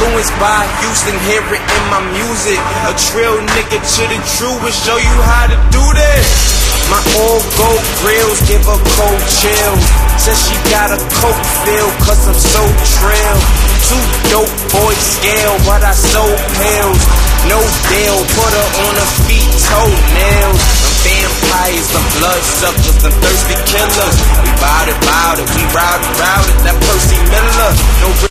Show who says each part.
Speaker 1: Influenced by Houston, hear it in my music. A trill nigga to the true will show you how to do this. My all gold grills give her cold chills. Says she got a coke feel cause I'm so trill. Too dope boy scale, but I sold pills. No deal, put her on her feet, toenails. Them vampires, them bloodsuckers, them thirsty killers. We bout it, we routed, that Percy Miller. No